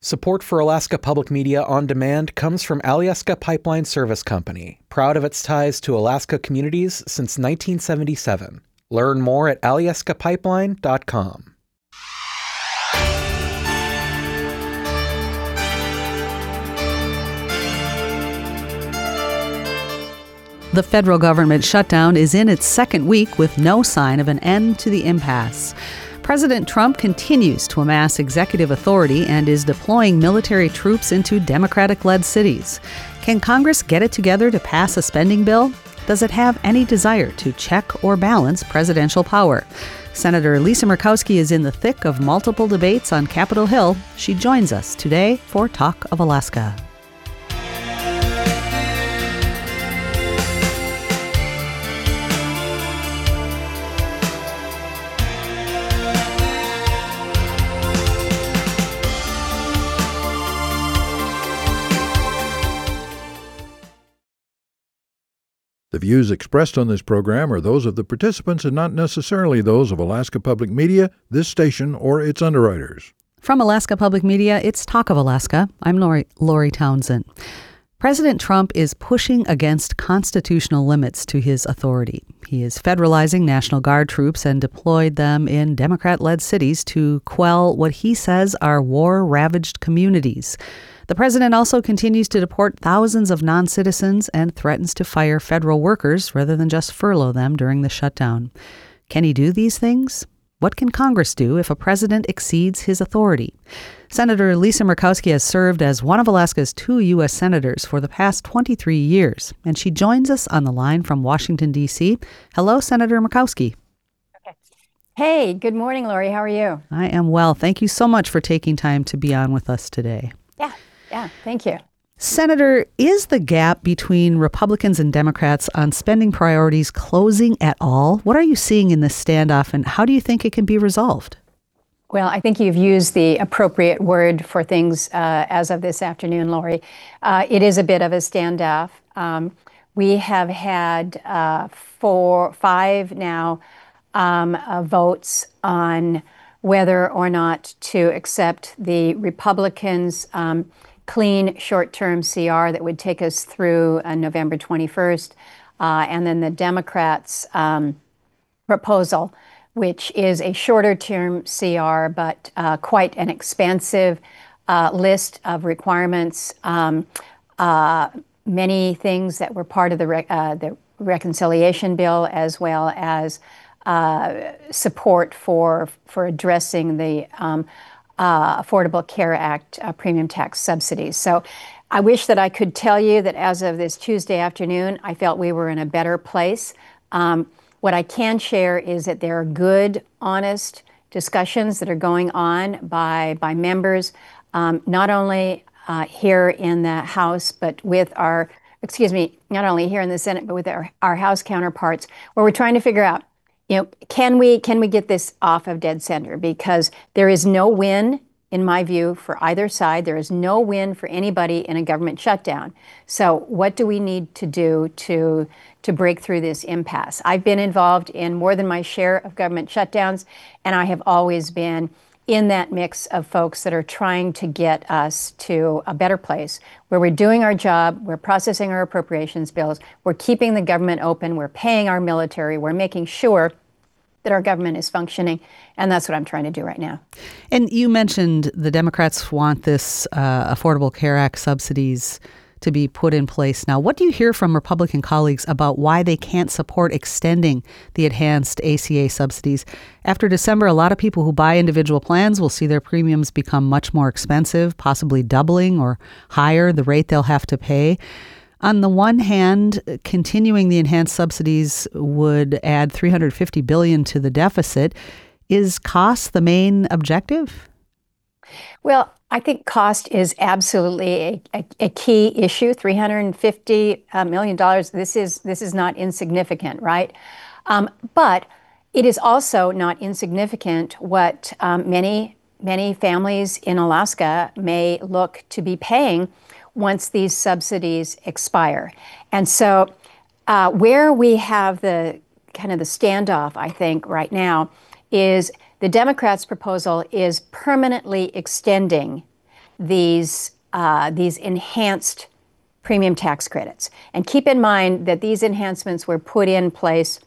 Support for Alaska Public Media on Demand comes from Alyeska Pipeline Service Company, proud of its ties to Alaska communities since 1977. Learn more at alyeskapipeline.com. The federal government shutdown is in its second week with no sign of an end to the impasse. President Trump continues to amass executive authority and is deploying military troops into Democratic-led cities. Can Congress get it together to pass a spending bill? Does it have any desire to check or balance presidential power? Senator Lisa Murkowski is in the thick of multiple debates on Capitol Hill. She joins us today for Talk of Alaska. The views expressed on this program are those of the participants and not necessarily those of Alaska Public Media, this station, or its underwriters. From Alaska Public Media, it's Talk of Alaska. I'm Lori Townsend. President Trump is pushing against constitutional limits to his authority. He is federalizing National Guard troops and deployed them in Democrat-led cities to quell what he says are war-ravaged communities. The president also continues to deport thousands of non-citizens and threatens to fire federal workers rather than just furlough them during the shutdown. Can he do these things? What can Congress do if a president exceeds his authority? Senator Lisa Murkowski has served as one of Alaska's 2 U.S. senators for the past 23 years, and she joins us on the line from Washington, D.C. Hello, Senator Murkowski. Hey, good morning, Lori. How are you? I am well. Thank you so much for taking time to be on with us today. Yeah, thank you. Senator, is the gap between Republicans and Democrats on spending priorities closing at all? What are you seeing in this standoff, and how do you think it can be resolved? Well, I think you've used the appropriate word for things as of this afternoon, Lori. It is a bit of a standoff. We have had 5 now votes on whether or not to accept the Republicans' clean short-term CR that would take us through November 21st, and then the Democrats' proposal, which is a shorter-term CR, but quite an expansive list of requirements, many things that were part of the reconciliation bill, as well as support for addressing the Affordable Care Act premium tax subsidies. So I wish that I could tell you that as of this Tuesday afternoon, I felt we were in a better place. What I can share is that there are good, honest discussions that are going on by members, not only here in the House, but with not only here in the Senate, but with our House counterparts, where we're trying to figure out, can we get this off of dead center? Because there is no win, in my view, for either side. There is no win for anybody in a government shutdown. So what do we need to do to break through this impasse? I've been involved in more than my share of government shutdowns, and I have always been in that mix of folks that are trying to get us to a better place where we're doing our job, we're processing our appropriations bills, we're keeping the government open, we're paying our military, we're making sure that our government is functioning, and that's what I'm trying to do right now. And you mentioned the Democrats want this Affordable Care Act subsidies to be put in place now. What do you hear from Republican colleagues about why they can't support extending the enhanced ACA subsidies? After December, a lot of people who buy individual plans will see their premiums become much more expensive, possibly doubling or higher the rate they'll have to pay. On the one hand, continuing the enhanced subsidies would add $350 billion to the deficit. Is cost the main objective? Well, I think cost is absolutely a key issue. $350 million. This is not insignificant, right? But it is also not insignificant what many families in Alaska may look to be paying once these subsidies expire. And so where we have the kind of the standoff, I think, right now is the Democrats' proposal is permanently extending these enhanced premium tax credits. And keep in mind that these enhancements were put in place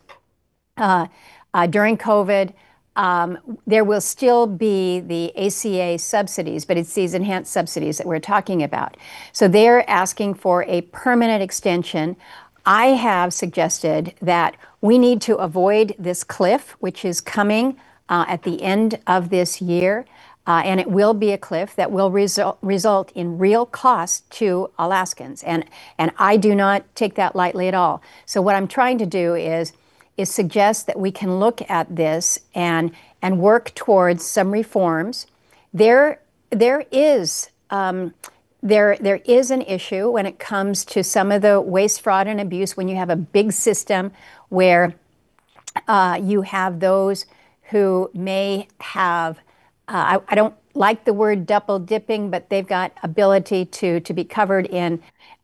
during COVID. There will still be the ACA subsidies, but it's these enhanced subsidies that we're talking about. So they're asking for a permanent extension. I have suggested that we need to avoid this cliff, which is coming at the end of this year. And it will be a cliff that will result in real cost to Alaskans. And I do not take that lightly at all. So what I'm trying to do is suggest that we can look at this and work towards some reforms. There is an issue when it comes to some of the waste, fraud, and abuse when you have a big system where you have those who may have, I don't like the word double dipping, but they've got ability to be covered in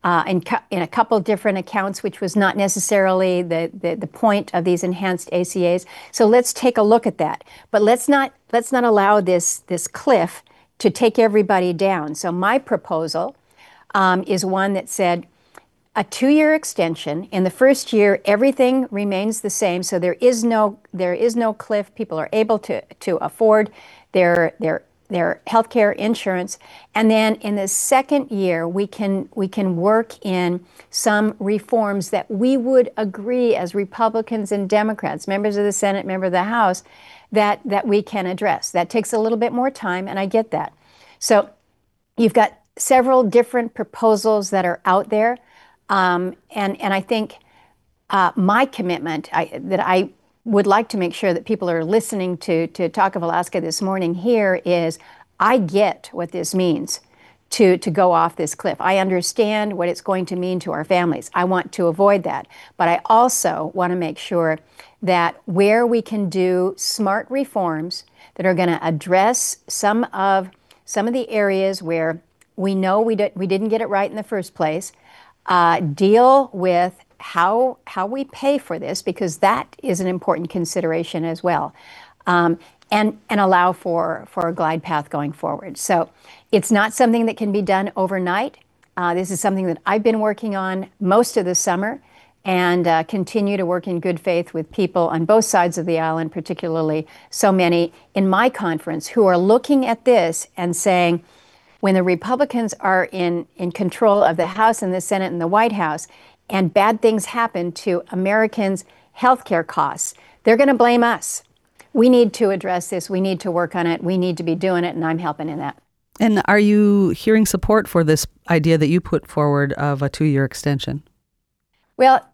a couple different accounts, which was not necessarily the point of these enhanced ACAs. So let's take a look at that. But let's not allow this cliff to take everybody down. So my proposal is one that said a 2-year extension. In the first year, everything remains the same. So there is no cliff. People are able to afford their healthcare insurance. And then in the second year, we can work in some reforms that we would agree as Republicans and Democrats, members of the Senate, member of the House, that we can address. That takes a little bit more time, and I get that. So you've got several different proposals that are out there. And I think my commitment that I would like to make sure that people are listening to Talk of Alaska this morning here is I get what this means to go off this cliff. I understand what it's going to mean to our families. I want to avoid that. But I also want to make sure that where we can do smart reforms that are going to address some of the areas where we know we didn't get it right in the first place, deal with how we pay for this, because that is an important consideration as well, and allow for a glide path going forward. So it's not something that can be done overnight. This is something that I've been working on most of the summer and continue to work in good faith with people on both sides of the island, particularly so many in my conference who are looking at this and saying, when the Republicans are in control of the House and the Senate and the White House, and bad things happen to Americans' healthcare costs, they're going to blame us. We need to address this. We need to work on it. We need to be doing it, and I'm helping in that. And are you hearing support for this idea that you put forward of a 2-year extension? Well,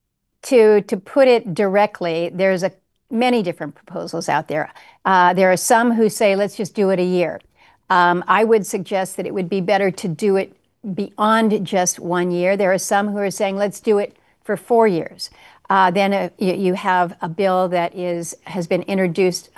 to put it directly, there's many different proposals out there. There are some who say, let's just do it a year. I would suggest that it would be better to do it beyond just 1 year. There are some who are saying, let's do it for 4 years. Then you have a bill that has been introduced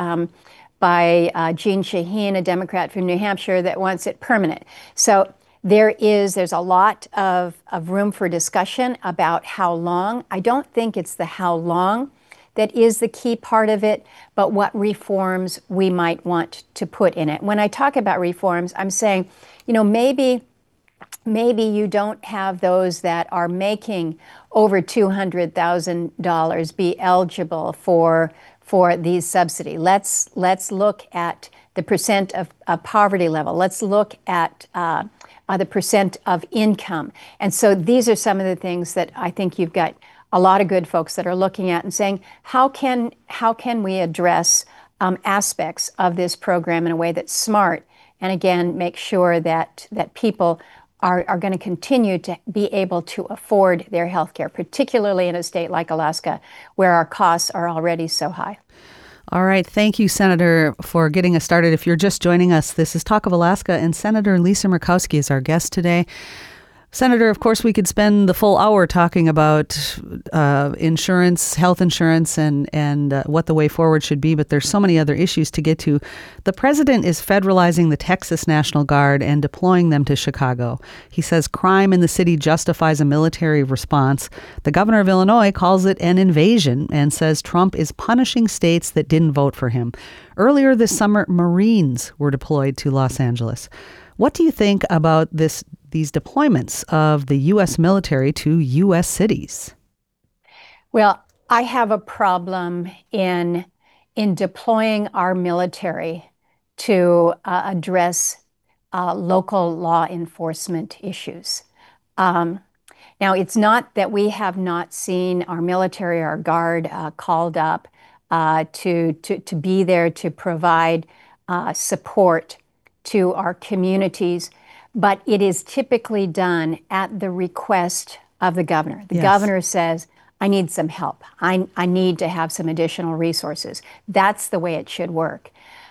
by Jeanne Shaheen, a Democrat from New Hampshire, that wants it permanent. So there's a lot of room for discussion about how long. I don't think it's the how long that is the key part of it, but what reforms we might want to put in it. When I talk about reforms, I'm saying, maybe you don't have those that are making over $200,000 be eligible for these subsidies. Let's look at the percent of poverty level. Let's look at the percent of income. And so these are some of the things that I think you've got a lot of good folks that are looking at and saying, how can we address aspects of this program in a way that's smart, and again, make sure that people are going to continue to be able to afford their health care, particularly in a state like Alaska, where our costs are already so high. All right. Thank you, Senator, for getting us started. If you're just joining us, this is Talk of Alaska, and Senator Lisa Murkowski is our guest today. Senator, of course, we could spend the full hour talking about insurance, health insurance, and what the way forward should be, but there's so many other issues to get to. The president is federalizing the Texas National Guard and deploying them to Chicago. He says crime in the city justifies a military response. The governor of Illinois calls it an invasion and says Trump is punishing states that didn't vote for him. Earlier this summer, Marines were deployed to Los Angeles. What do you think about these deployments of the U.S. military to U.S. cities? Well, I have a problem in deploying our military to address local law enforcement issues. Now, it's not that we have not seen our military, our Guard, called up to be there to provide support to our communities, but it is typically done at the request of the governor. The governor says, I need some help. I need to have some additional resources. That's the way it should work.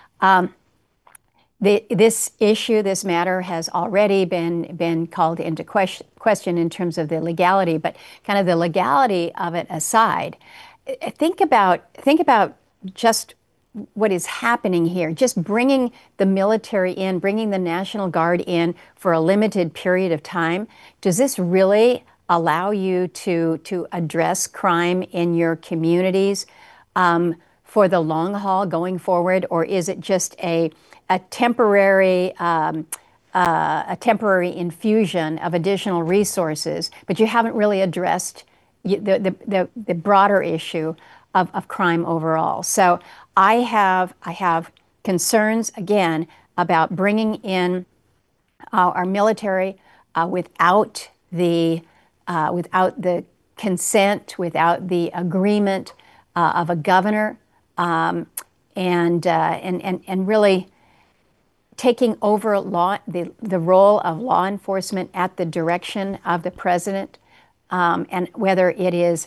This issue, this matter, has already been called into question in terms of the legality, but kind of the legality of it aside, think about just what is happening here. Just bringing the military in, bringing the National Guard in for a limited period of time. Does this really allow you to address crime in your communities for the long haul going forward, or is it just a temporary infusion of additional resources, but you haven't really addressed the broader issue of crime overall? So I have concerns again about bringing in our military without the consent, without the agreement of a governor, and really taking over the role of law enforcement at the direction of the president, and whether it is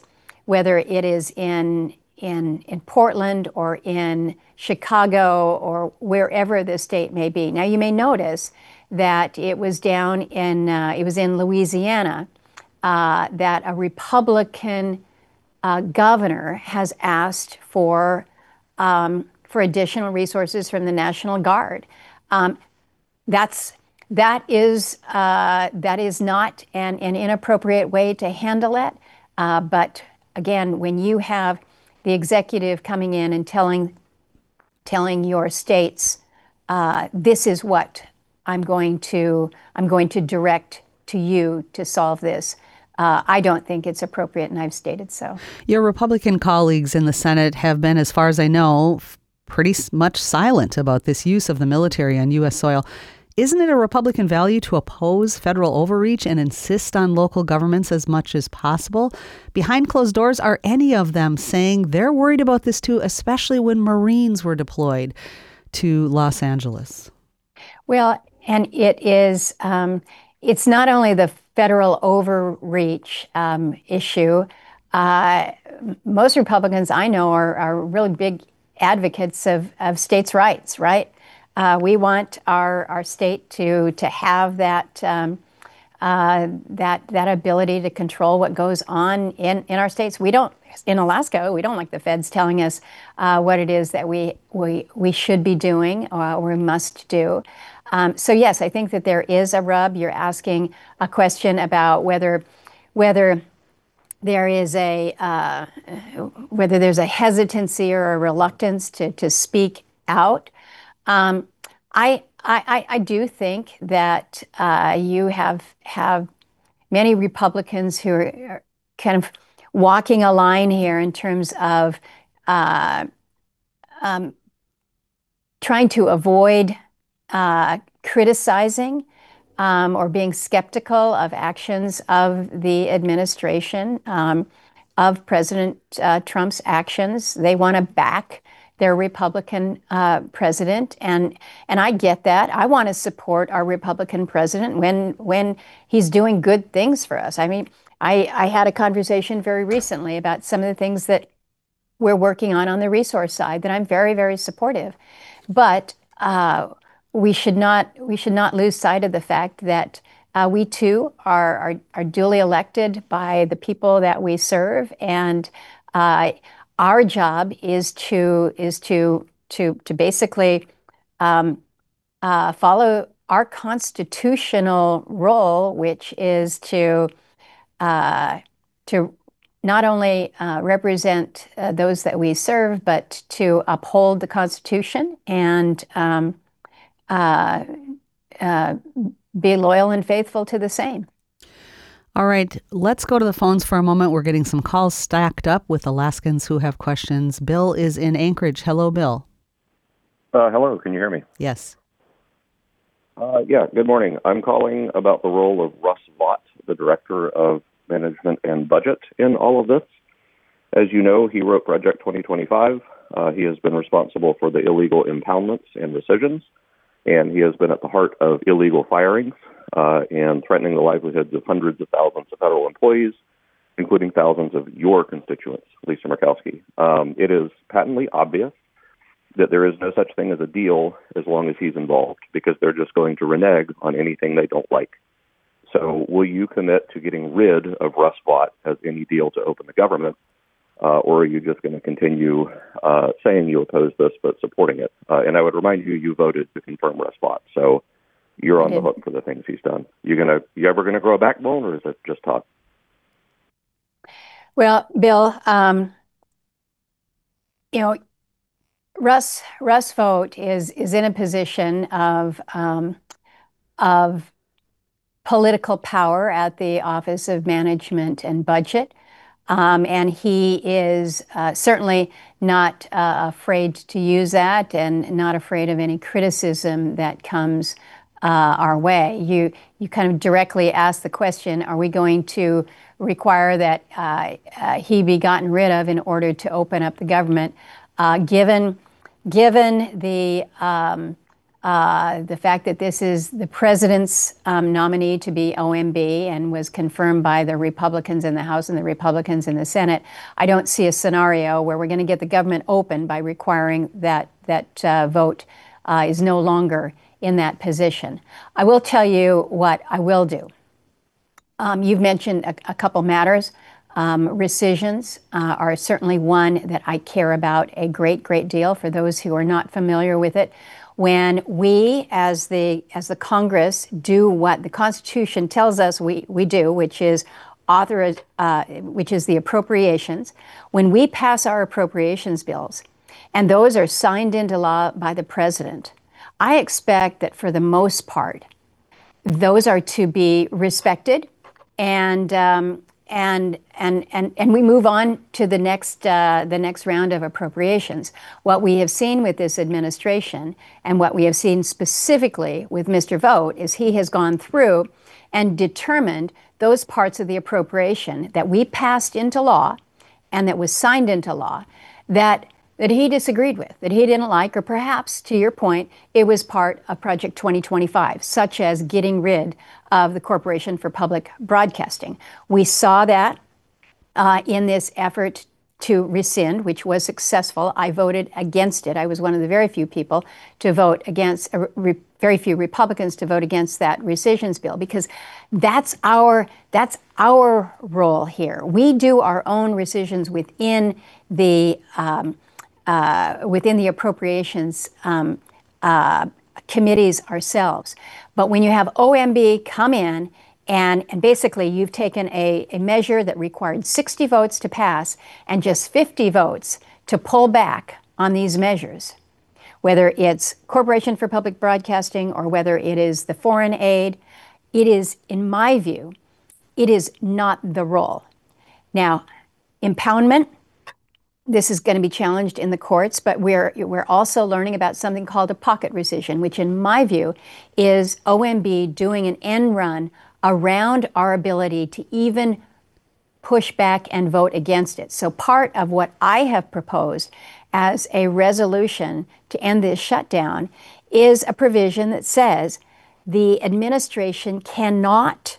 in Portland or in Chicago or wherever the state may be. Now, you may notice that it was in Louisiana that a Republican governor has asked for additional resources from the National Guard. That is not an inappropriate way to handle it. But again, when you have the executive coming in and telling your states, this is what I'm going to direct to you to solve this, I don't think it's appropriate, and I've stated so. Your Republican colleagues in the Senate have been, as far as I know, pretty much silent about this use of the military on U.S. soil. Isn't it a Republican value to oppose federal overreach and insist on local governments as much as possible? Behind closed doors, are any of them saying they're worried about this too, especially when Marines were deployed to Los Angeles? Well, and it is, it's not only the federal overreach issue. Most Republicans I know are really big advocates of states' rights, right? We want our state to have that ability to control what goes on in our states. In Alaska, we don't like the feds telling us what it is that we should be doing or we must do. So yes, I think that there is a rub. You're asking a question about whether there is whether there's a hesitancy or a reluctance to speak out. I do think that you have many Republicans who are kind of walking a line here in terms of trying to avoid criticizing or being skeptical of actions of the administration, of President Trump's actions. They want to back their Republican president, and I get that. I want to support our Republican president when he's doing good things for us. I mean, I had a conversation very recently about some of the things that we're working on the resource side that I'm very, very supportive. But we should not lose sight of the fact that we too are duly elected by the people that we serve, and our job is to basically follow our constitutional role, which is to not only represent those that we serve, but to uphold the Constitution and be loyal and faithful to the same. All right, let's go to the phones for a moment. We're getting some calls stacked up with Alaskans who have questions. Bill is in Anchorage. Hello, Bill. Hello, can you hear me? Yes. Yeah, good morning. I'm calling about the role of Russ Vought, the Director of Management and Budget, in all of this. As you know, he wrote Project 2025. He has been responsible for the illegal impoundments and rescissions, and he has been at the heart of illegal firings and threatening the livelihoods of hundreds of thousands of federal employees, including thousands of your constituents, Lisa Murkowski. It is patently obvious that there is no such thing as a deal as long as he's involved, because they're just going to renege on anything they don't like. So will you commit to getting rid of Russ Vought as any deal to open the government, or are you just going to continue saying you oppose this but supporting it? And I would remind you, you voted to confirm Russ Vought, so you're on the hook for the things he's done. You ever going to grow a backbone, or is it just talk? Well, Bill, Russ Vought is in a position of political power at the Office of Management and Budget. And he is certainly not afraid to use that, and not afraid of any criticism that comes our way. You kind of directly asked the question, are we going to require that he be gotten rid of in order to open up the government? Given the fact that this is the president's nominee to be OMB and was confirmed by the Republicans in the House and the Republicans in the Senate, I don't see a scenario where we're going to get the government open by requiring that Vought is no longer in that position. I will tell you what I will do. You've mentioned a couple matters. Rescissions are certainly one that I care about a great deal. For those who are not familiar with it, when we as the Congress do what the Constitution tells us we do, which is the appropriations, when we pass our appropriations bills and those are signed into law by the president, I expect that for the most part those are to be respected, and we move on to the next round of appropriations. What we have seen with this administration, and what we have seen specifically with Mr. Vought, is he has gone through and determined those parts of the appropriation that we passed into law and that was signed into law that he disagreed with, that he didn't like, or perhaps, to your point, it was part of Project 2025, such as getting rid of the Corporation for Public Broadcasting. We saw that in this effort to rescind, which was successful. I voted against it. I was one of the very few people to vote against, very few Republicans to vote against that rescissions bill, because that's our role here. We do our own rescissions within the appropriations committees ourselves. But when you have OMB come in and basically you've taken a measure that required 60 votes to pass and just 50 votes to pull back on these measures, whether it's Corporation for Public Broadcasting or whether it is the foreign aid, it is, in my view, it is not the role. Now, impoundment, this is going to be challenged in the courts, but we're also learning about something called a pocket rescission, which in my view is OMB doing an end run around our ability to even push back and vote against it. So part of what I have proposed as a resolution to end this shutdown is a provision that says the administration cannot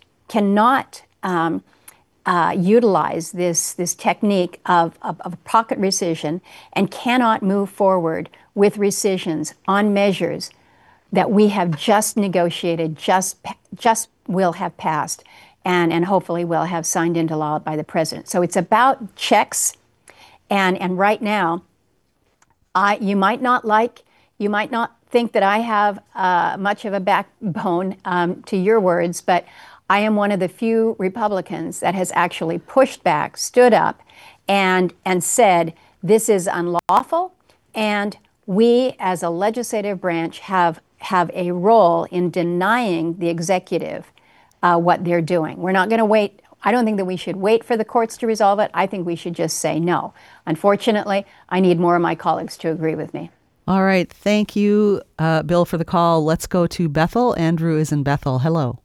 utilize this technique of pocket rescission and cannot move forward with rescissions on measures that we have just negotiated, just will have passed, and hopefully will have signed into law by the president. So it's about checks, and right now, you might not think that I have much of a backbone to your words, but I am one of the few Republicans that has actually pushed back, stood up, and said this is unlawful, and we as a legislative branch have have a role in denying the executive what they're doing. We're not going to wait. I don't think that we should wait for the courts to resolve it. I think we should just say no. Unfortunately, I need more of my colleagues to agree with me. All right. Thank you, Bill, for the call. Let's go to Bethel. Andrew is in Bethel. Hello.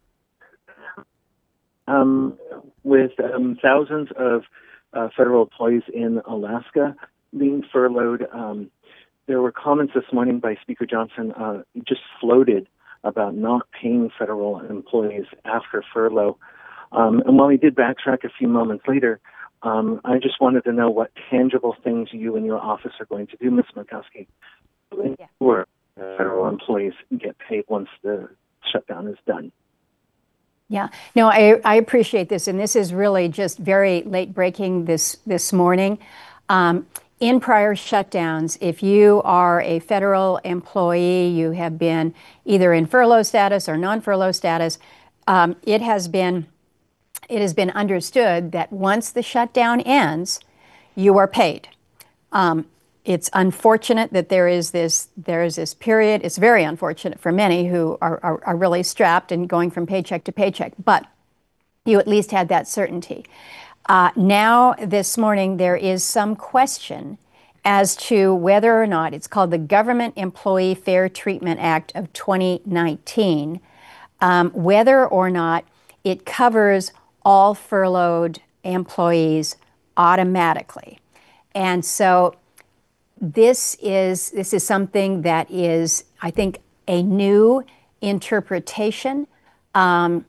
With thousands of federal employees in Alaska being furloughed, there were comments this morning by Speaker Johnson just floated about not paying federal employees after furlough. And while he did backtrack a few moments later, I just wanted to know what tangible things you and your office are going to do, Ms. Murkowski, where federal employees get paid once the shutdown is done. Yeah, no, I appreciate this, and this is really just very late breaking this morning. In prior shutdowns, if you are a federal employee, you have been either in furlough status or non-furlough status, it has been understood that once the shutdown ends, you are paid. It's unfortunate that there is this period. It's very unfortunate for many who are really strapped and going from paycheck to paycheck, but you at least had that certainty. Now, this morning, there is some question as to whether or not, it's called the Government Employee Fair Treatment Act of 2019, whether or not it covers all furloughed employees automatically. And so this is something that is, I think, a new interpretation. And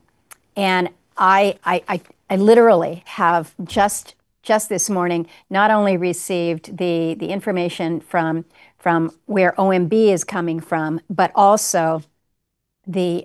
I literally have just this morning not only received the information from where OMB is coming from, but also the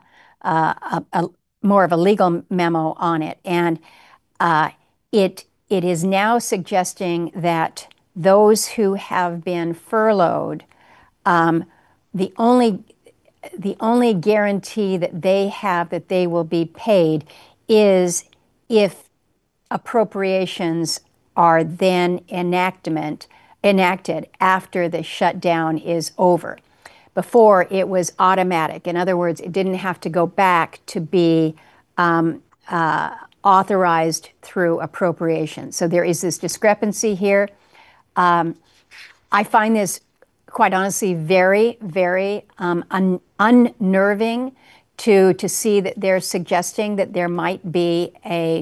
more of a legal memo on it. And it is now suggesting that those who have been furloughed, the only guarantee that they have that they will be paid is if appropriations are then enacted after the shutdown is over. Before, it was automatic. In other words, it didn't have to go back to be authorized through appropriation. So there is this discrepancy here. I find this, quite honestly, very, very unnerving to see that they're suggesting that there might be a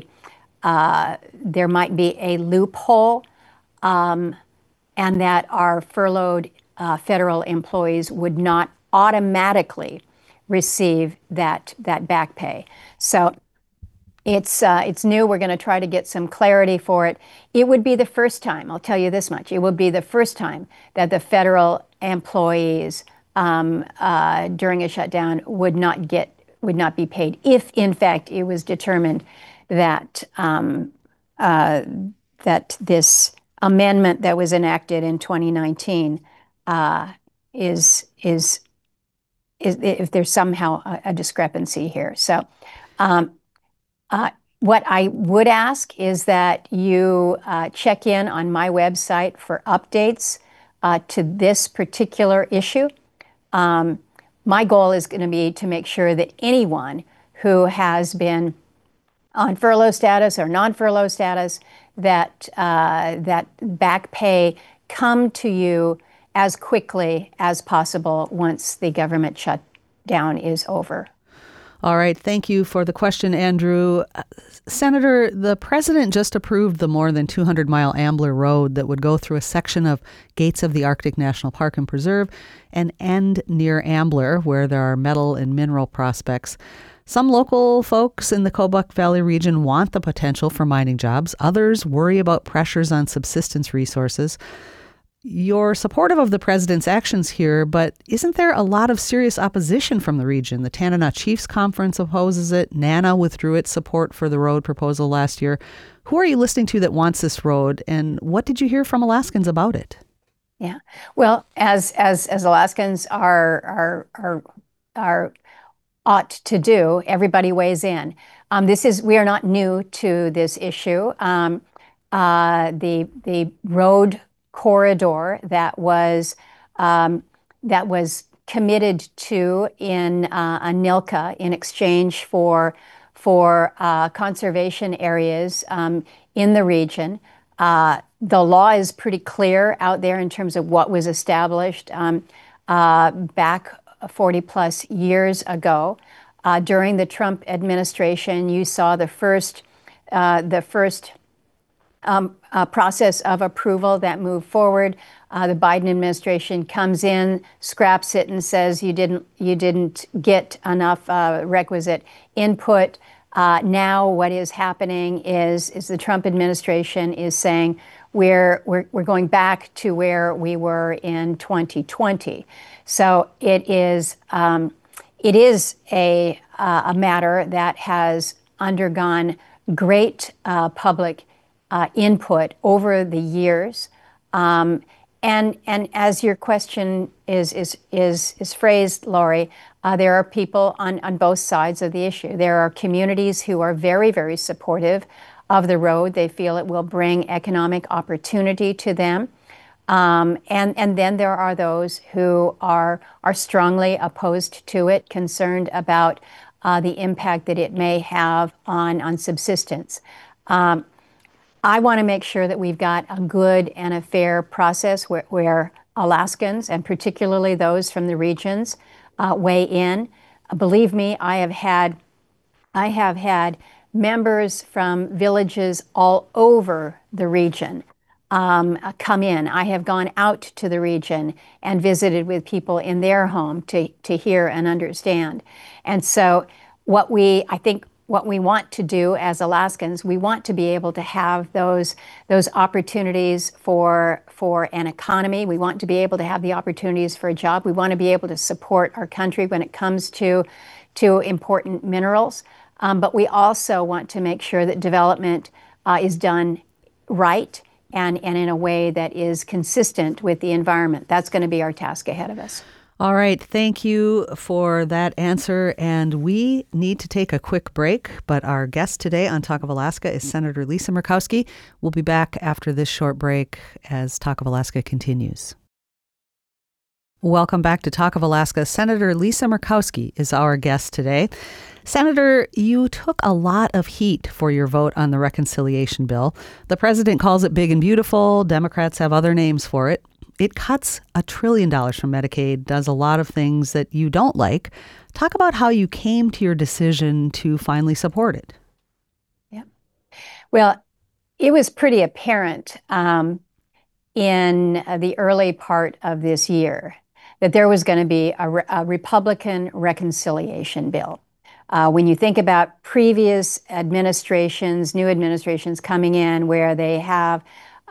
loophole, and that our furloughed federal employees would not automatically receive that back pay. So it's new. We're going to try to get some clarity for it. It would be the first time, I'll tell you this much, it would be the first time that the federal employees during a shutdown would not be paid if, in fact, it was determined that that this amendment that was enacted in 2019 is if there's somehow a discrepancy here. So what I would ask is that you check in on my website for updates to this particular issue. My goal is going to be to make sure that anyone who has been on furlough status or non-furlough status, that back pay come to you as quickly as possible once the government shutdown is over. All right. Thank you for the question, Andrew. Senator, the president just approved the more than 200-mile Ambler Road that would go through a section of Gates of the Arctic National Park and Preserve and end near Ambler, where there are metal and mineral prospects. Some local folks in the Kobuk Valley region want the potential for mining jobs. Others worry about pressures on subsistence resources. You're supportive of the president's actions here, but isn't there a lot of serious opposition from the region? The Tanana Chiefs Conference opposes it. NANA withdrew its support for the road proposal last year. Who are you listening to that wants this road, and what did you hear from Alaskans about it? Yeah, well, as Alaskans are ought to do, everybody weighs in. We are not new to this issue. The road corridor that was committed to in ANILCA in exchange for conservation areas in the region. The law is pretty clear out there in terms of what was established back 40 plus years ago. During the Trump administration, you saw the first process of approval that moved forward. The Biden administration comes in, scraps it, and says you didn't get enough requisite input. Now, what is happening is the Trump administration is saying we're going back to where we were in 2020. So it is a matter that has undergone great public input over the years. And as your question is phrased, Lori, there are people on both sides of the issue. There are communities who are very, very supportive of the road. They feel it will bring economic opportunity to them. And then there are those who are strongly opposed to it, concerned about the impact that it may have on subsistence. I want to make sure that we've got a good and a fair process where Alaskans, and particularly those from the regions, weigh in. Believe me, I have had members from villages all over the region come in. I have gone out to the region and visited with people in their home to hear and understand. And so what we want to do as Alaskans, we want to be able to have those opportunities for an economy. We want to be able to have the opportunities for a job. We want to be able to support our country when it comes to important minerals. But we also want to make sure that development is done right and in a way that is consistent with the environment. That's going to be our task ahead of us. All right. Thank you for that answer. And we need to take a quick break. But our guest today on Talk of Alaska is Senator Lisa Murkowski. We'll be back after this short break as Talk of Alaska continues. Welcome back to Talk of Alaska. Senator Lisa Murkowski is our guest today. Senator, you took a lot of heat for your vote on the reconciliation bill. The president calls it big and beautiful. Democrats have other names for it. It cuts $1 trillion from Medicaid, does a lot of things that you don't like. Talk about how you came to your decision to finally support it. Yeah. Well, it was pretty apparent in the early part of this year that there was going to be a Republican reconciliation bill. When you think about previous administrations, new administrations coming in where they have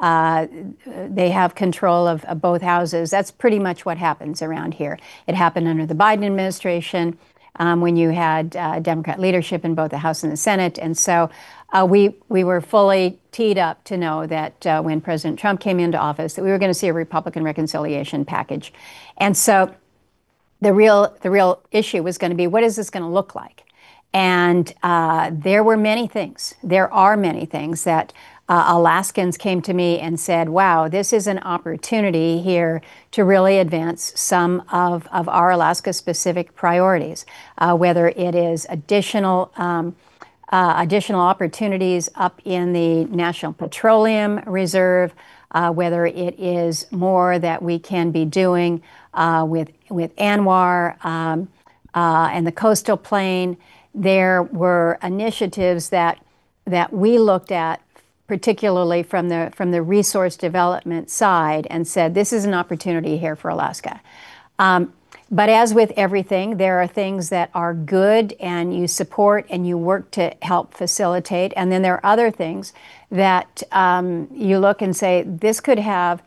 control of both houses, that's pretty much what happens around here. It happened under the Biden administration when you had Democrat leadership in both the House and the Senate. And so we were fully teed up to know that when President Trump came into office, that we were going to see a Republican reconciliation package. And so the real issue was going to be, what is this going to look like? And there are many things that Alaskans came to me and said, wow, this is an opportunity here to really advance some of our Alaska-specific priorities, whether it is additional opportunities up in the National Petroleum Reserve, whether it is more that we can be doing with ANWR and the Coastal Plain. There were initiatives that we looked at, particularly from the resource development side, and said, this is an opportunity here for Alaska. But as with everything, there are things that are good and you support and you work to help facilitate. And then there are other things that you look and say, this could have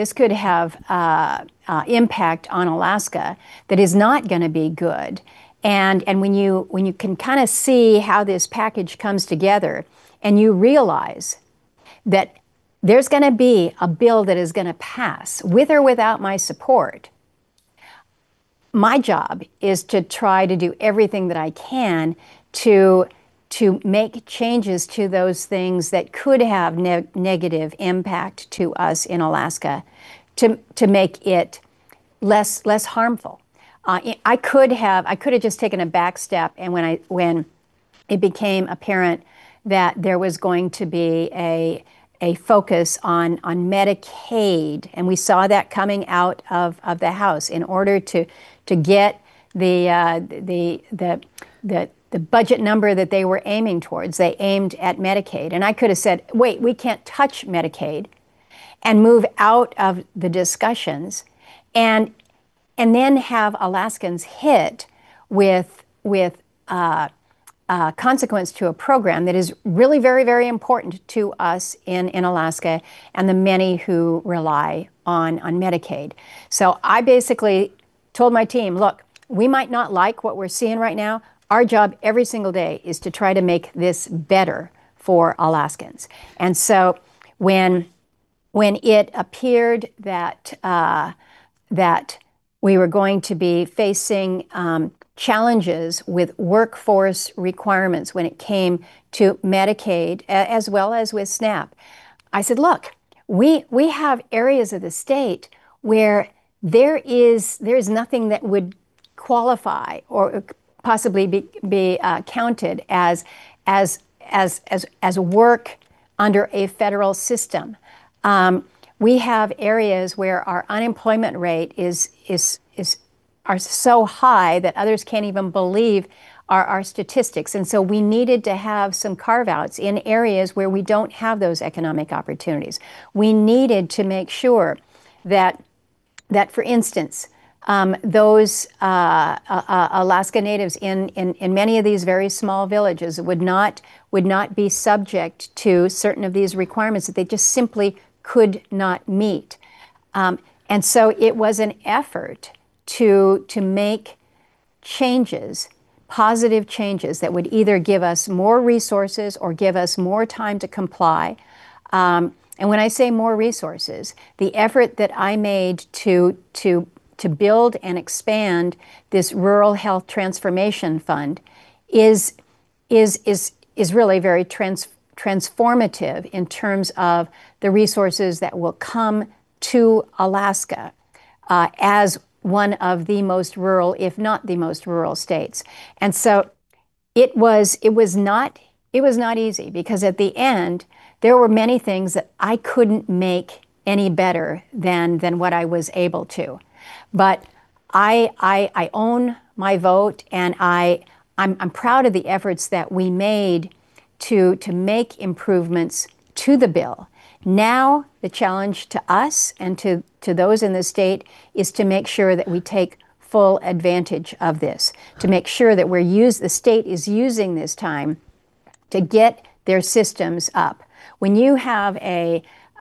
impact on Alaska that is not going to be good. And when you can kind of see how this package comes together, and you realize that there's going to be a bill that is going to pass with or without my support, my job is to try to do everything that I can to make changes to those things that could have negative impact to us in Alaska, to make it less harmful. I could have just taken a back step, and when it became apparent that there was going to be a focus on Medicaid, and we saw that coming out of the House in order to get the budget number that they were aiming towards. They aimed at Medicaid, and I could have said, "Wait, we can't touch Medicaid," and move out of the discussions, and then have Alaskans hit with consequence to a program that is really very, very important to us in Alaska and the many who rely on Medicaid. So I basically told my team, look, we might not like what we're seeing right now. Our job every single day is to try to make this better for Alaskans. And so when it appeared that we were going to be facing challenges with workforce requirements when it came to Medicaid, as well as with SNAP, I said, look, we have areas of the state where there is nothing that would qualify or possibly be counted as work under a federal system. We have areas where our unemployment rate are so high that others can't even believe our statistics. And so we needed to have some carve-outs in areas where we don't have those economic opportunities. We needed to make sure that for instance, those Alaska Natives in many of these very small villages would not be subject to certain of these requirements that they just simply could not meet. And so it was an effort to make changes, positive changes that would either give us more resources or give us more time to comply. And when I say more resources, the effort that I made to build and expand this Rural Health Transformation Fund is really very transformative in terms of the resources that will come to Alaska as one of the most rural, if not the most rural states. And so it was not easy, because at the end there were many things that I couldn't make any better than what I was able to. But I own my vote, and I'm proud of the efforts that we made to make improvements to the bill. Now the challenge to us and to those in the state is to make sure that we take full advantage of this, to make sure that the state is using this time to get their systems up. When you have an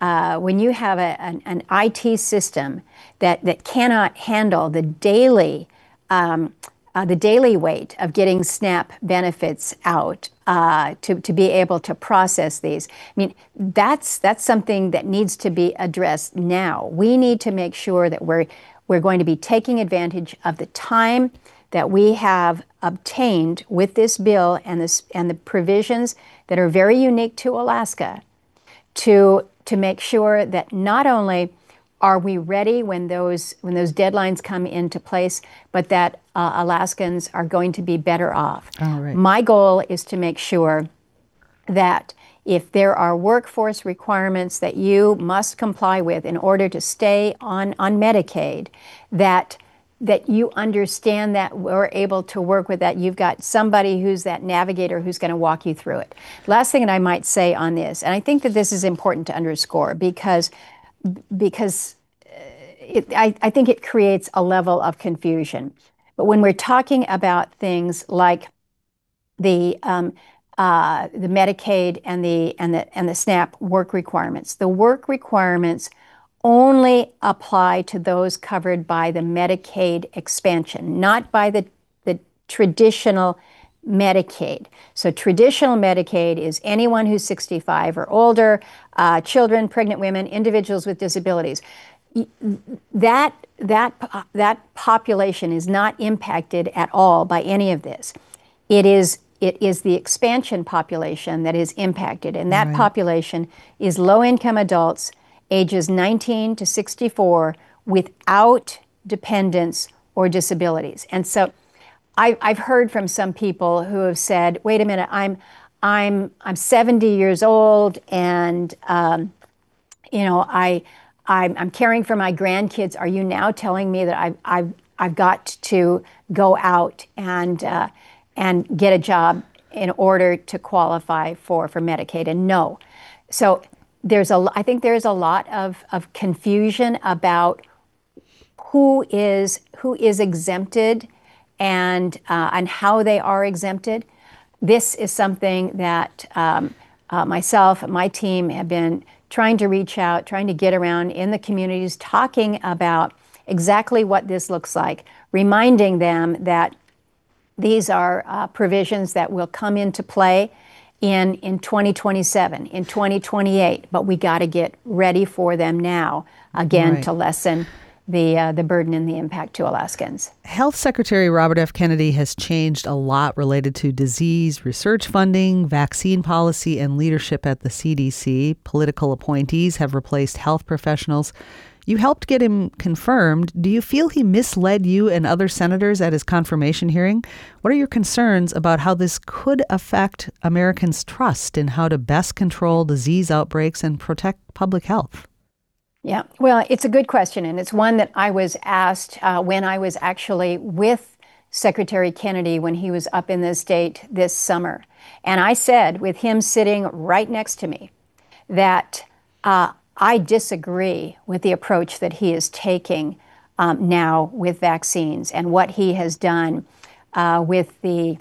IT system that cannot handle the daily weight of getting SNAP benefits out to be able to process these, I mean, that's something that needs to be addressed now. We need to make sure that we're going to be taking advantage of the time that we have obtained with this bill and the provisions that are very unique to Alaska to make sure that not only are we ready when those deadlines come into place, but that Alaskans are going to be better off. All right. My goal is to make sure that if there are workforce requirements that you must comply with in order to stay on Medicaid, that you understand that we're able to work with that. You've got somebody who's that navigator who's going to walk you through it. Last thing that I might say on this, and I think that this is important to underscore because I think it creates a level of confusion. But when we're talking about things like the Medicaid and the SNAP work requirements, the work requirements only apply to those covered by the Medicaid expansion, not by the traditional Medicaid. So traditional Medicaid is anyone who's 65 or older, children, pregnant women, individuals with disabilities. That population is not impacted at all by any of this. It is the expansion population that is impacted, and that population is low-income adults ages 19 to 64 without dependents or disabilities. And so I've heard from some people who have said, wait a minute, I'm 70 years old, and I'm caring for my grandkids. Are you now telling me that I've got to go out and get a job in order to qualify for Medicaid? And no. So I think there's a lot of confusion about who is exempted and how they are exempted. This is something that myself and my team have been trying to reach out, trying to get around in the communities, talking about exactly what this looks like, reminding them that these are provisions that will come into play in 2027, in 2028, but we got to get ready for them now, again, Right. to lessen the burden and the impact to Alaskans. Health Secretary Robert F. Kennedy has changed a lot related to disease research funding, vaccine policy, and leadership at the CDC. Political appointees have replaced health professionals. You helped get him confirmed. Do you feel he misled you and other senators at his confirmation hearing? What are your concerns about how this could affect Americans' trust in how to best control disease outbreaks and protect public health? Yeah, well, it's a good question, and it's one that I was asked when I was actually with Secretary Kennedy when he was up in the state this summer. And I said, with him sitting right next to me, that I disagree with the approach that he is taking now with vaccines and what he has done with the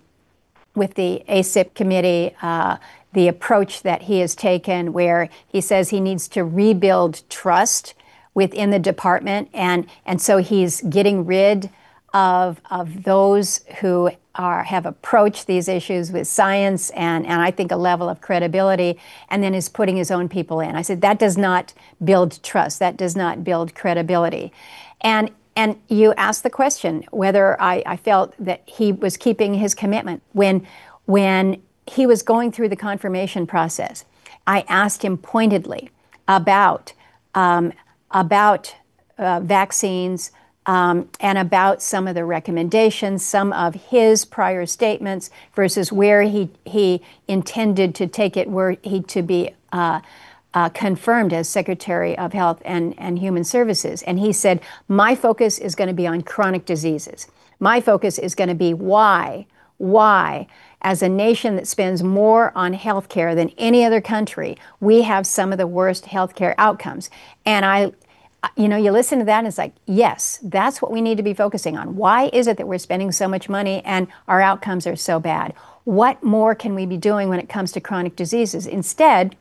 ACIP committee, the approach that he has taken, where he says he needs to rebuild trust within the department, and so he's getting rid of those who have approached these issues with science and I think a level of credibility, and then is putting his own people in. I said that does not build trust. That does not build credibility. And you asked the question whether I felt that he was keeping his commitment. When he was going through the confirmation process, I asked him pointedly about vaccines and about some of the recommendations, some of his prior statements versus where he intended to take it, were he to be confirmed as Secretary of Health and Human Services. And he said, my focus is going to be on chronic diseases. My focus is going to be why, as a nation that spends more on healthcare than any other country, we have some of the worst healthcare outcomes. And you listen to that and it's like, yes, that's what we need to be focusing on. Why is it that we're spending so much money and our outcomes are so bad? What more can we be doing when it comes to chronic diseases? Instead,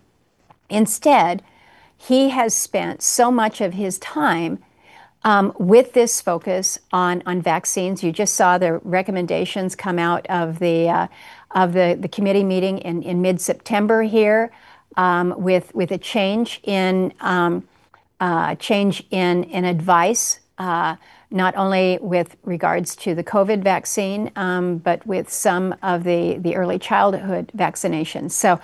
he has spent so much of his time with this focus on vaccines. You just saw the recommendations come out of the committee meeting in mid-September here, with a change in advice, not only with regards to the COVID vaccine, but with some of the early childhood vaccinations. So,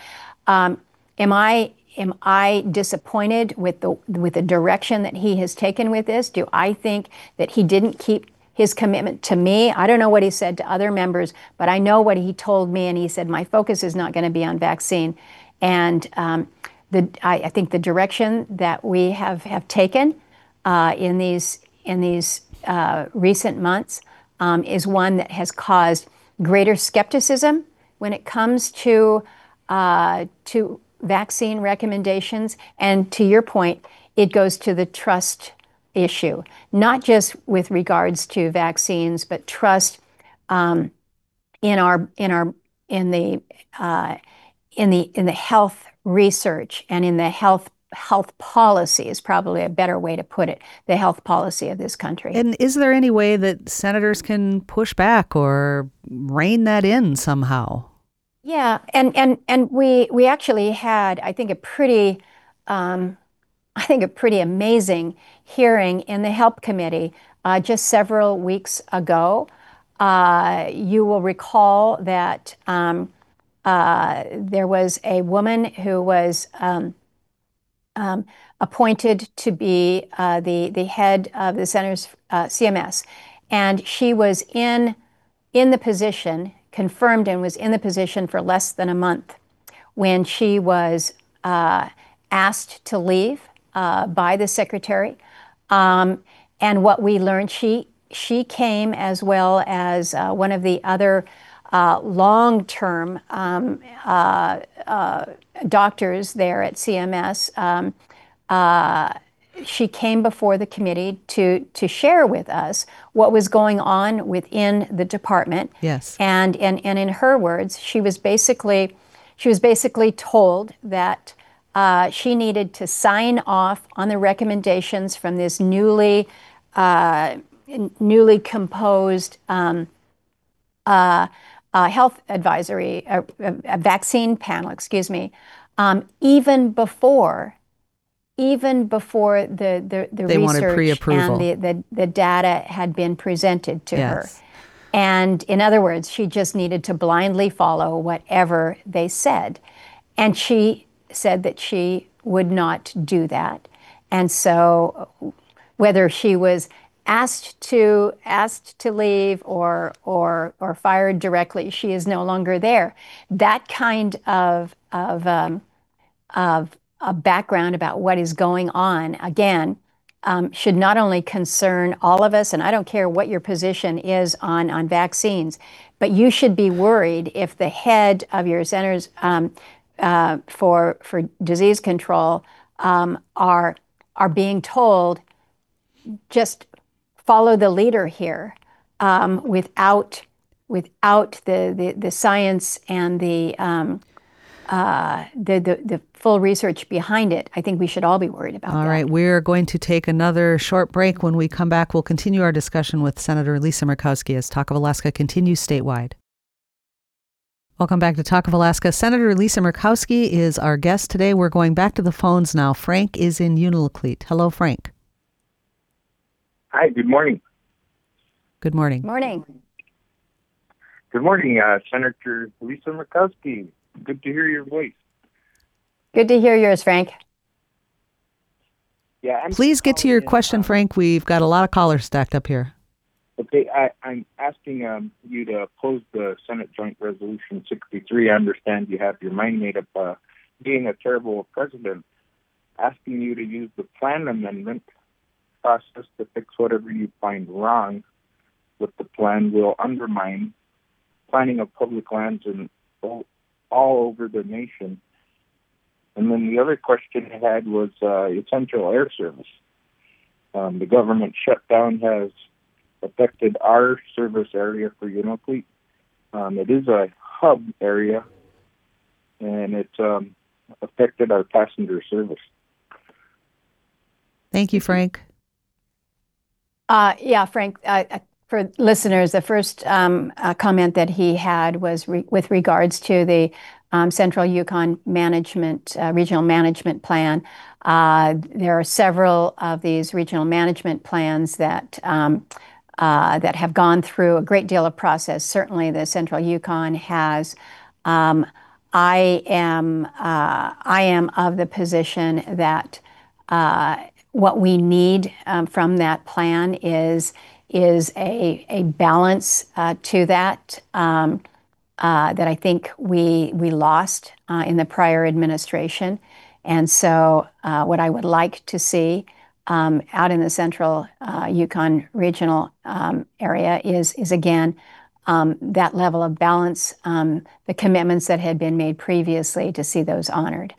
am I disappointed with the direction that he has taken with this? Do I think that he didn't keep his commitment to me? I don't know what he said to other members, but I know what he told me, and he said, my focus is not going to be on vaccine. And I think the direction that we have taken in these recent months is one that has caused greater skepticism when it comes to vaccine recommendations. And to your point, it goes to the trust issue, not just with regards to vaccines, but trust in the health research and in the health policy is probably a better way to put it, the health policy of this country. And is there any way that senators can push back or rein that in somehow? Yeah, and we actually had, I think, a pretty amazing hearing in the Help Committee just several weeks ago. You will recall that there was a woman who was appointed to be the head of the Centers CMS, And she was in the position, confirmed, and was in the position for less than a month when she was asked to leave by the secretary. And what we learned, she came, as well as one of the other long-term doctors there at CMS. She came before the committee to share with us what was going on within the department. Yes. And in her words, she was basically told that she needed to sign off on the recommendations from this newly composed health advisory, a vaccine panel, even before the They wanted research pre-approval. and the data had been presented to her. Yes. And in other words, she just needed to blindly follow whatever they said. And she said that she would not do that. And so whether she was asked to leave or fired directly, she is no longer there. That kind of a background about what is going on, again, should not only concern all of us, and I don't care what your position is on vaccines, but you should be worried if the head of your centers for disease control are being told, just follow the leader here, without the science and the full research behind it. I think we should all be worried about that. All right, we're going to take another short break. When we come back, we'll continue our discussion with Senator Lisa Murkowski as Talk of Alaska continues statewide. Welcome back to Talk of Alaska. Senator Lisa Murkowski is our guest today. We're going back to the phones now. Frank is in Unalakleet. Hello, Frank. Hi, good morning. Good morning. Morning. Good morning, Senator Lisa Murkowski. Good to hear your voice. Good to hear yours, Frank. Yeah, Please get to your question, Frank. We've got a lot of callers stacked up here. Okay, I'm asking you to oppose the Senate Joint Resolution 63. I understand you have your mind made up being a terrible president. Asking you to use the plan amendment process to fix whatever you find wrong with the plan will undermine planning of public lands in all over the nation. And then the other question I had was essential air service. The government shutdown has affected our service area for Unalakleet. It is a hub area, and it's affected our passenger service. Thank you, Frank. Yeah, Frank, for listeners, the first comment that he had was with regards to the Central Yukon Management Regional Management Plan. There are several of these regional management plans that have gone through a great deal of process. Certainly, the Central Yukon has. I am of the position that what we need from that plan is a balance to that that I think we lost in the prior administration. And so what I would like to see out in the Central Yukon regional area is again, that level of balance, the commitments that had been made previously, to see those honored.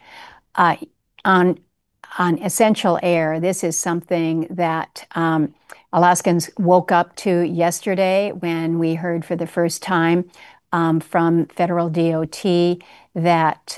On essential air, this is something that Alaskans woke up to yesterday when we heard for the first time from federal DOT that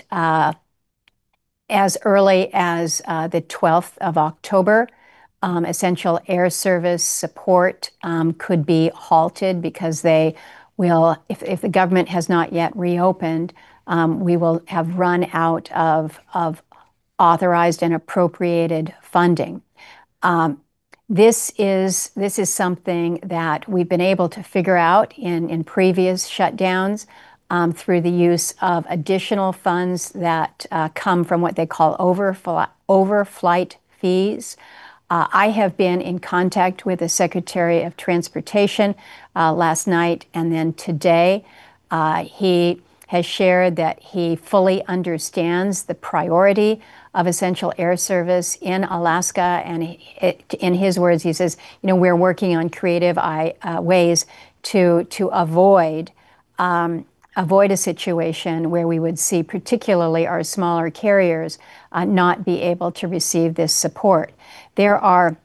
as early as the 12th of October, essential air service support could be halted because they will, if the government has not yet reopened, we will have run out of authorized and appropriated funding. This is something that we've been able to figure out in previous shutdowns through the use of additional funds that come from what they call overflight fees. I have been in contact with the Secretary of Transportation last night and then today. He has shared that he fully understands the priority of essential air service in Alaska. And in his words, he says, we're working on creative ways to avoid a situation where we would see particularly our smaller carriers not be able to receive this support. There are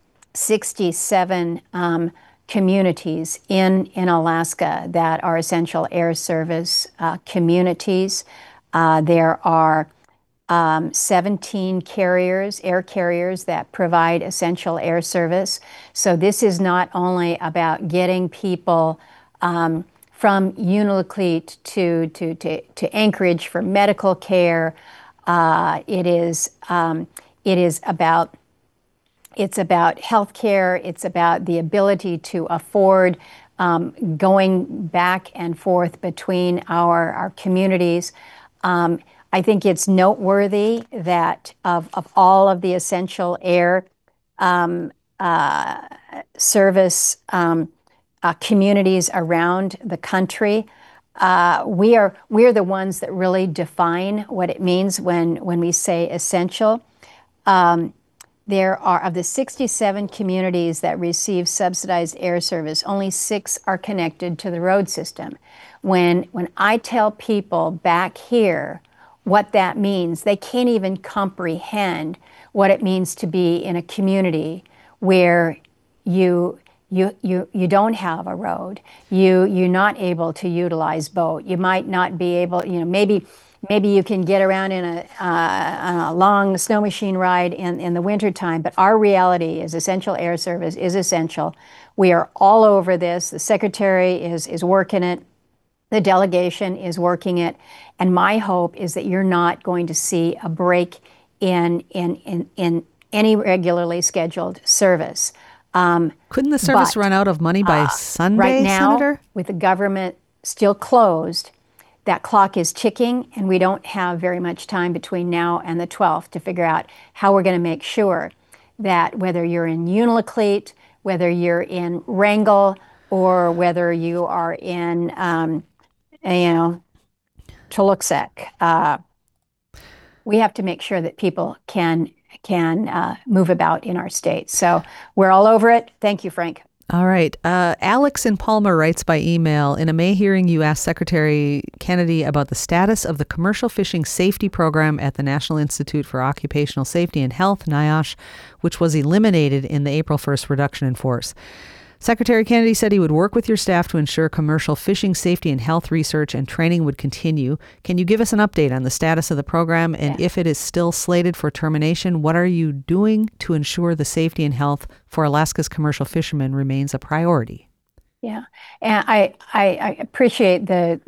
67 communities in Alaska that are essential air service communities. There are 17 air carriers that provide essential air service. So this is not only about getting people from Unalakleet to Anchorage for medical care. It is about health care. It's about the ability to afford going back and forth between our communities. I think it's noteworthy that of all of the essential air service communities around the country, we're the ones that really define what it means when we say essential. There are, of the 67 communities that receive subsidized air service, only 6 are connected to the road system. When I tell people back here what that means, they can't even comprehend what it means to be in a community where you don't have a road. You're not able to utilize boat. You might not be able, maybe you can get around in a long snow machine ride in the wintertime, but our reality is essential air service is essential. We are all over this. The Secretary is working it. The delegation is working it. And my hope is that you're not going to see a break in any regularly scheduled service. Couldn't the service run out of money by Sunday, right now, Senator? With the government still closed, that clock is ticking, and we don't have very much time between now and the 12th to figure out how we're going to make sure that whether you're in Unalakleet, whether you're in Wrangell, or whether you are in, Chilliwack, we have to make sure that people can move about in our state. So we're all over it. Thank you, Frank. All right. Alex in Palmer writes by email, in a May hearing, you asked Secretary Kennedy about the status of the commercial fishing safety program at the National Institute for Occupational Safety and Health, NIOSH, which was eliminated in the April 1st reduction in force. Secretary Kennedy said he would work with your staff to ensure commercial fishing safety and health research and training would continue. Can you give us an update on the status of the program? And if it is still slated for termination, what are you doing to ensure the safety and health for Alaska's commercial fishermen remains a priority? Yeah, and I appreciate the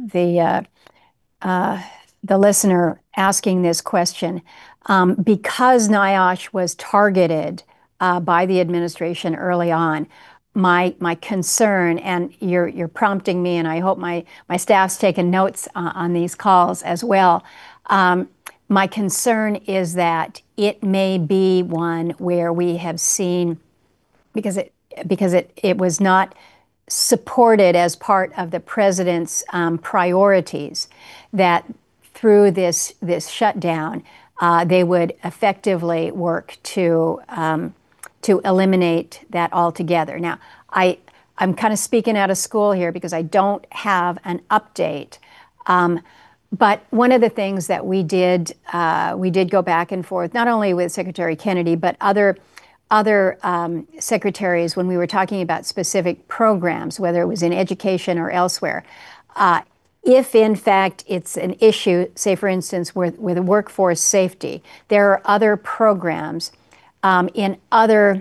listener asking this question. Because NIOSH was targeted by the administration early on, my concern, and you're prompting me, and I hope my staff's taken notes on these calls as well. My concern is that it may be one where we have seen, because it was not supported as part of the president's priorities, that through this shutdown, they would effectively work to eliminate that altogether. Now, I'm kind of speaking out of school here because I don't have an update. But one of the things that we did go back and forth, not only with Secretary Kennedy, but other secretaries when we were talking about specific programs, whether it was in education or elsewhere. If in fact it's an issue, say for instance with workforce safety, there are other programs in other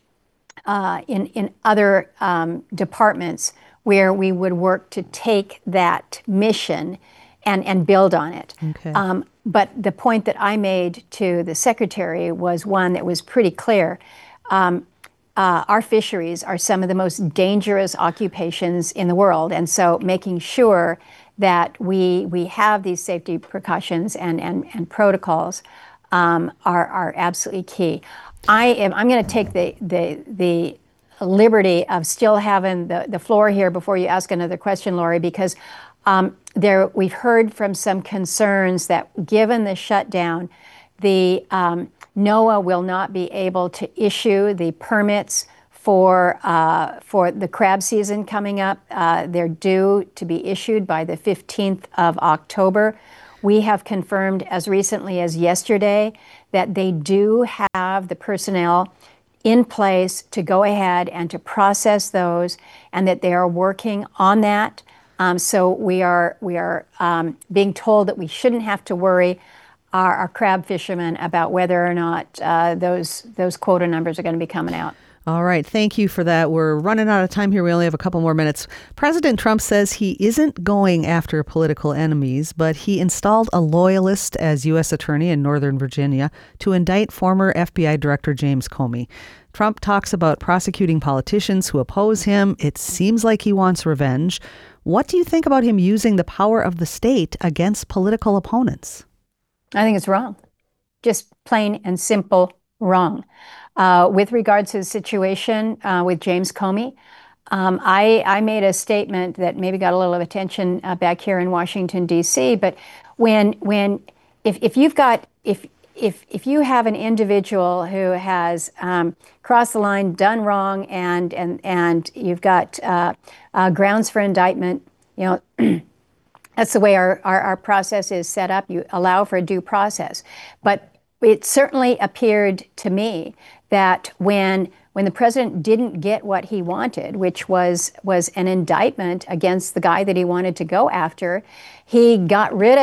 departments where we would work to take that mission and build on it. Okay. But the point that I made to the Secretary was one that was pretty clear. Our fisheries are some of the most dangerous occupations in the world, and so making sure that we have these safety precautions and protocols are absolutely key. I'm going to take the liberty of still having the floor here before you ask another question, Lori, because we've heard from some concerns that given the shutdown, the NOAA will not be able to issue the permits for the crab season coming up. They're due to be issued by the 15th of October. We have confirmed as recently as yesterday that they do have the personnel in place to go ahead and to process those, and that they are working on that. So we are being told that we shouldn't have to worry our crab fishermen about whether or not those quota numbers are going to be coming out. All right. Thank you for that. We're running out of time here. We only have a couple more minutes. President Trump says he isn't going after political enemies, but he installed a loyalist as U.S. Attorney in Northern Virginia to indict former FBI Director James Comey. Trump talks about prosecuting politicians who oppose him. It seems like he wants revenge. What do you think about him using the power of the state against political opponents? I think it's wrong. Just plain and simple wrong. With regard to the situation with James Comey, I made a statement that maybe got a little attention back here in Washington, D.C. But if you have an individual who has crossed the line, done wrong, and you've got grounds for indictment, that's the way our process is set up. You allow for a due process. But it certainly appeared to me that when the president didn't get what he wanted, which was an indictment against the guy that he wanted to go after, he got rid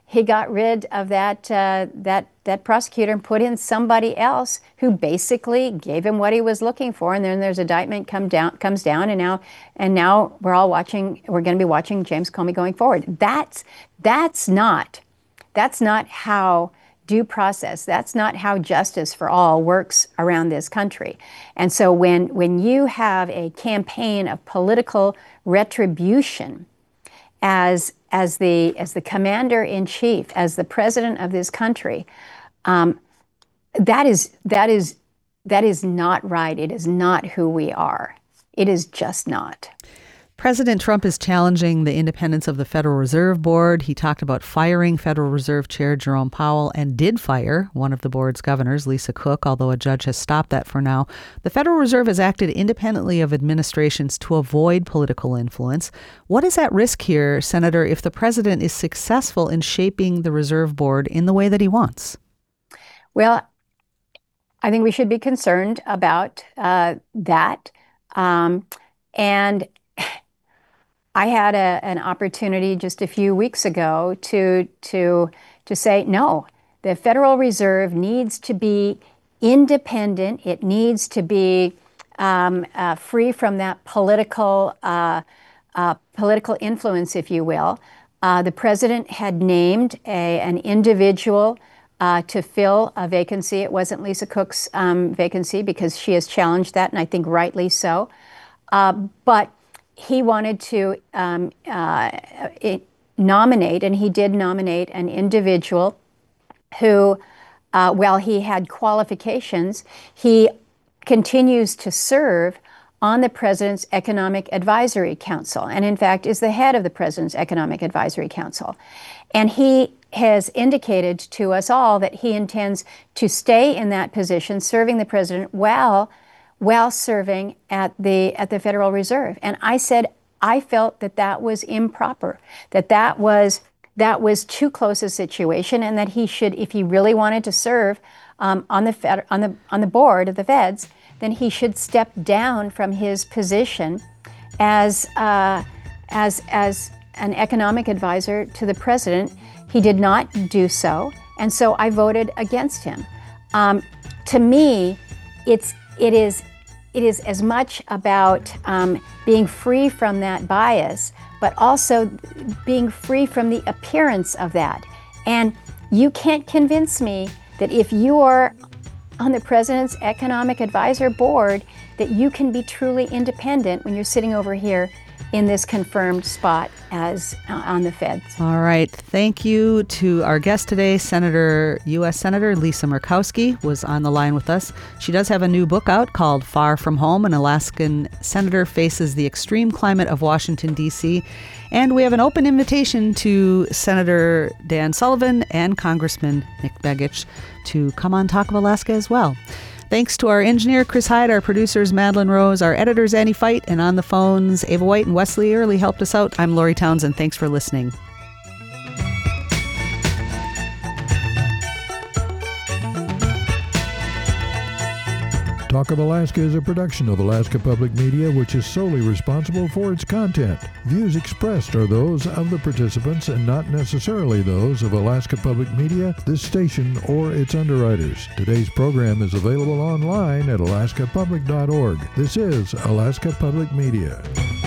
of that prosecutor and put in somebody else who basically gave him what he was looking for. And then there's indictment comes down, and now we're going to be watching James Comey going forward. That's not how due process, that's not how justice for all works around this country. And so when you have a campaign of political retribution as the commander-in-chief, as the president of this country, that is not right. It is not who we are. It is just not. President Trump is challenging the independence of the Federal Reserve Board. He talked about firing Federal Reserve Chair Jerome Powell and did fire one of the board's governors, Lisa Cook, although a judge has stopped that for now. The Federal Reserve has acted independently of administrations to avoid political influence. What is at risk here, Senator, if the president is successful in shaping the Reserve Board in the way that he wants? Well, I think we should be concerned about that. And I had an opportunity just a few weeks ago to say, no, the Federal Reserve needs to be independent. It needs to be free from that political influence, if you will. The president had named an individual to fill a vacancy. It wasn't Lisa Cook's vacancy because she has challenged that, and I think rightly so. But he wanted to nominate, and he did nominate an individual who, while he had qualifications, he continues to serve on the President's Economic Advisory Council, and in fact is the head of the President's Economic Advisory Council. And he has indicated to us all that he intends to stay in that position, serving the President while serving at the Federal Reserve. And I said I felt that was improper, that was too close a situation, and that he should, if he really wanted to serve on the board of the Feds, then he should step down from his position as an economic advisor to the president. He did not do so, and so I voted against him. To me, it is as much about being free from that bias, but also being free from the appearance of that. And you can't convince me that if you are on the President's Economic Advisor Board, that you can be truly independent when you're sitting over here in this confirmed spot as on the feds. All right. Thank you to our guest today, U.S. Senator Lisa Murkowski was on the line with us. She does have a new book out called Far From Home, An Alaskan Senator Faces the Extreme Climate of Washington, D.C. And we have an open invitation to Senator Dan Sullivan and Congressman Nick Begich to come on Talk of Alaska as well. Thanks to our engineer, Chris Hyde, our producers, Madeline Rose, our editors, Annie Fight, and on the phones, Ava White and Wesley Early helped us out. I'm Lori Townsend. Thanks for listening. Talk of Alaska is a production of Alaska Public Media, which is solely responsible for its content. Views expressed are those of the participants and not necessarily those of Alaska Public Media, this station, or its underwriters. Today's program is available online at alaskapublic.org. This is Alaska Public Media.